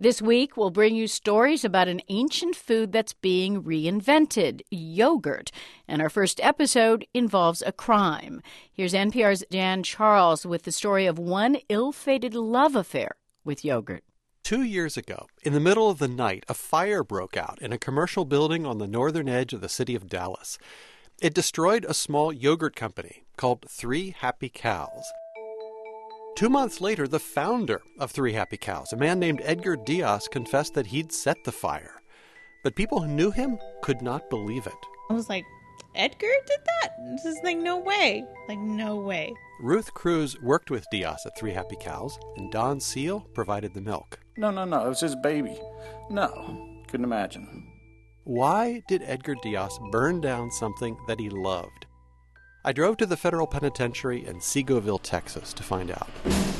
This week, we'll bring you stories about an ancient food that's being reinvented, yogurt. And our first episode involves a crime. Here's NPR's Dan Charles with the story of one ill-fated love affair with yogurt. 2 years ago, in the middle of the night, a fire broke out in a commercial building on the northern edge of the city of Dallas. It destroyed a small yogurt company called Three Happy Cows. 2 months later, the founder of Three Happy Cows, a man named Edgar Diaz, confessed that he'd set the fire. But people who knew him could not believe it. I was like, Edgar did that? This is no way. No way. Ruth Cruz worked with Diaz at Three Happy Cows, and Don Seal provided the milk. No, it was his baby. No, couldn't imagine. Why did Edgar Diaz burn down something that he loved? I drove to the federal penitentiary in Segoville, Texas, to find out.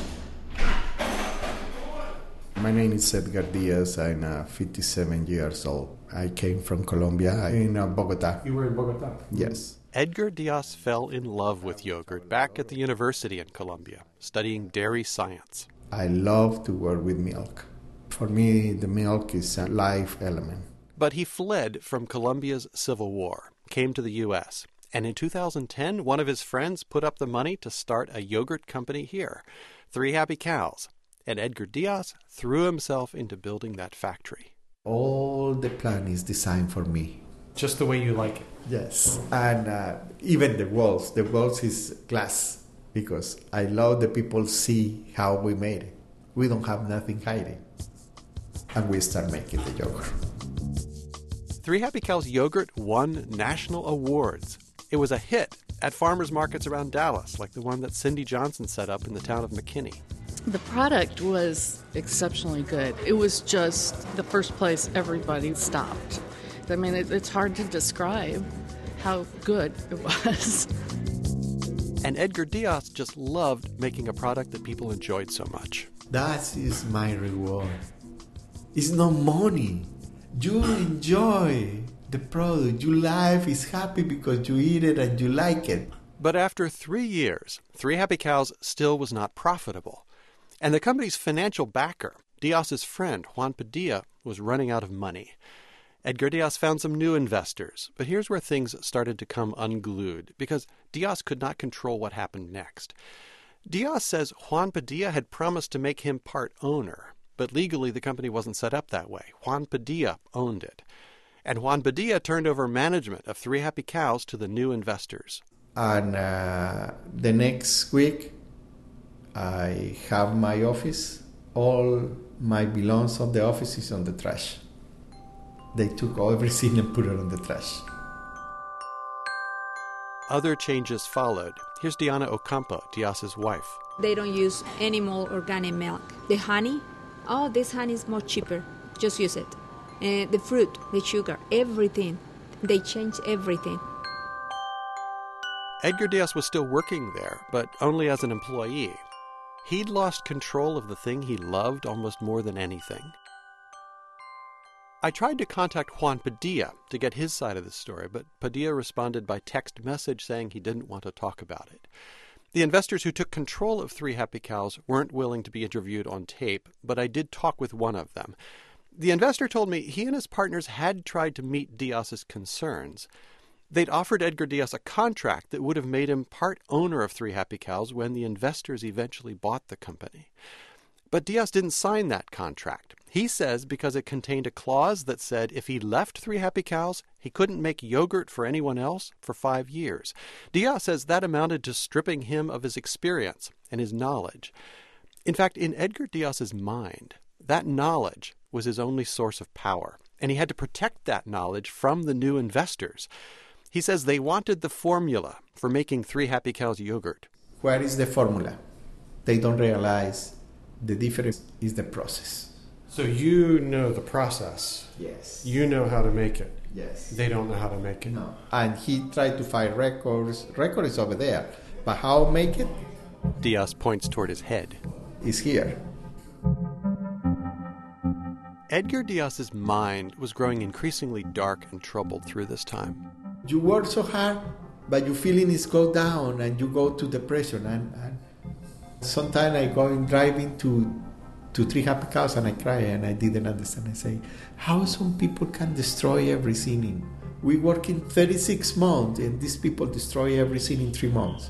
My name is Edgar Diaz. I'm 57 years old. I came from Colombia, in Bogota. You were in Bogota? Yes. Edgar Diaz fell in love with yogurt back at the university in Colombia, studying dairy science. I love to work with milk. For me, the milk is a life element. But he fled from Colombia's civil war, came to the U.S., and in 2010, one of his friends put up the money to start a yogurt company here, Three Happy Cows. And Edgar Diaz threw himself into building that factory. All the plan is designed for me. Just the way you like it? Yes. And even the walls. The walls is glass because I love the people see how we made it. We don't have nothing hiding. And we start making the yogurt. Three Happy Cows yogurt won national awards. It was a hit at farmers markets around Dallas, like the one that Cindy Johnson set up in the town of McKinney. The product was exceptionally good. It was just the first place everybody stopped. I mean, it's hard to describe how good it was. And Edgar Diaz just loved making a product that people enjoyed so much. That is my reward. It's no money. You enjoy the product. Your life is happy because you eat it and you like it. But after 3 years, Three Happy Cows still was not profitable. And the company's financial backer, Diaz's friend, Juan Padilla, was running out of money. Edgar Diaz found some new investors, but here's where things started to come unglued, because Diaz could not control what happened next. Diaz says Juan Padilla had promised to make him part owner, but legally the company wasn't set up that way. Juan Padilla owned it. And Juan Padilla turned over management of Three Happy Cows to the new investors. And the next week, I have my office. All my belongings of the office is on the trash. They took everything and put it on the trash. Other changes followed. Here's Diana Ocampo, Diaz's wife. They don't use any more organic milk. The honey, this honey is more cheaper. Just use it. The fruit, the sugar, everything. They change everything. Edgar Diaz was still working there, but only as an employee. He'd lost control of the thing he loved almost more than anything. I tried to contact Juan Padilla to get his side of the story, but Padilla responded by text message saying he didn't want to talk about it. The investors who took control of Three Happy Cows weren't willing to be interviewed on tape, but I did talk with one of them. The investor told me he and his partners had tried to meet Diaz's concerns. They'd offered Edgar Diaz a contract that would have made him part owner of Three Happy Cows when the investors eventually bought the company. But Diaz didn't sign that contract. He says because it contained a clause that said if he left Three Happy Cows, he couldn't make yogurt for anyone else for 5 years. Diaz says that amounted to stripping him of his experience and his knowledge. In fact, in Edgar Diaz's mind, that knowledge was his only source of power, and he had to protect that knowledge from the new investors. He says they wanted the formula for making Three Happy Cows yogurt. Where is the formula? They don't realize the difference is the process. So you know the process. Yes. You know how to make it. Yes. They don't know how to make it. No. And he tried to find records. Record is over there. But how make it? Diaz points toward his head. Is here. Edgar Diaz's mind was growing increasingly dark and troubled through this time. You work so hard, but your feelings go down and you go to depression. And sometimes I go driving to to 3 happy cows and I cry and I didn't understand. I say, how some people can destroy everything? We work in 36 months and these people destroy everything in 3 months.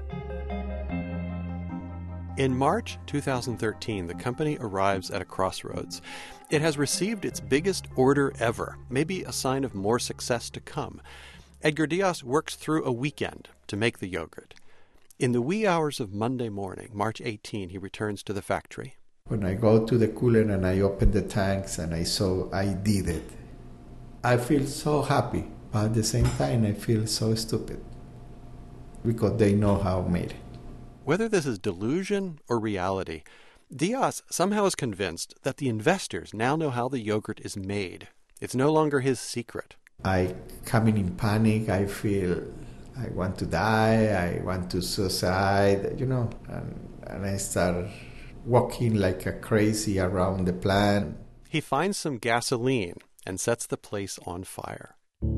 In March 2013, the company arrives at a crossroads. It has received its biggest order ever, maybe a sign of more success to come. Edgar Diaz works through a weekend to make the yogurt. In the wee hours of Monday morning, March 18, he returns to the factory. When I go to the cooler and I open the tanks and I saw I did it, I feel so happy. But at the same time, I feel so stupid because they know how I made it. Whether this is delusion or reality, Diaz somehow is convinced that the investors now know how the yogurt is made. It's no longer his secret. I come in panic. I feel I want to die. I want to suicide, and I start walking like a crazy around the plant. He finds some gasoline and sets the place on fire.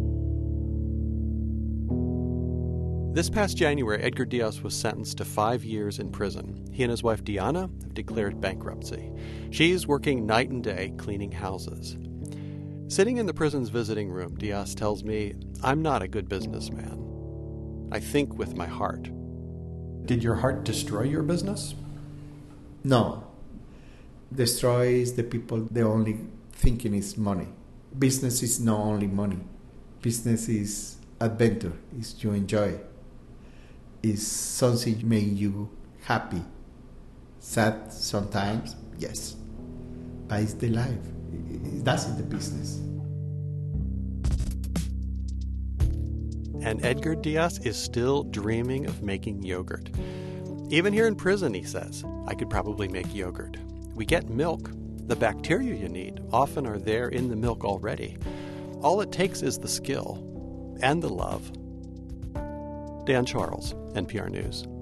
This past January, Edgar Diaz was sentenced to 5 years in prison. He and his wife Diana have declared bankruptcy. She's working night and day cleaning houses. Sitting in the prison's visiting room, Diaz tells me, I'm not a good businessman. I think with my heart. Did your heart destroy your business? No. Destroys the people, the only thinking is money. Business is not only money. Business is adventure, is you enjoy. Is something make you happy. Sad sometimes, yes. But it's the life. That's the business. And Edgar Diaz is still dreaming of making yogurt. Even here in prison, he says, I could probably make yogurt. We get milk. The bacteria you need often are there in the milk already. All it takes is the skill and the love. Dan Charles, NPR News.